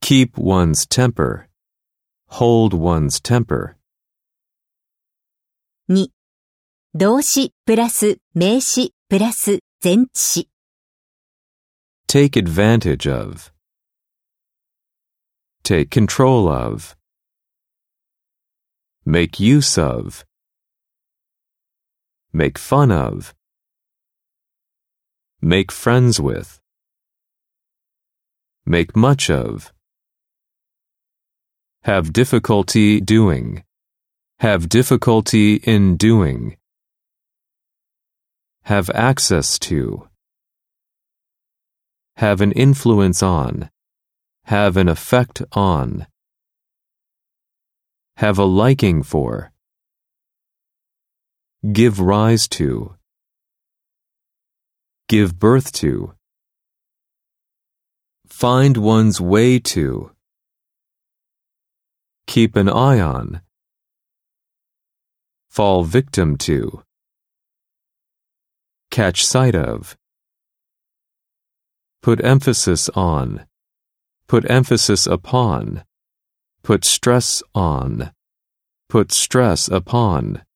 Keep one's temper. Hold one's temper. 2. 動詞プラス名詞プラス前置詞。 Take advantage of. Take control of. Make use of. Make fun of. Make friends with. Make much of. Have difficulty doing. Have difficulty in doing. Have access to. Have an influence on. Have an effect on. Have a liking for. Give rise to. Give birth to. Find one's way to. Keep an eye on. Fall victim to. Catch sight of. Put emphasis on. Put emphasis upon. Put stress on. Put stress upon.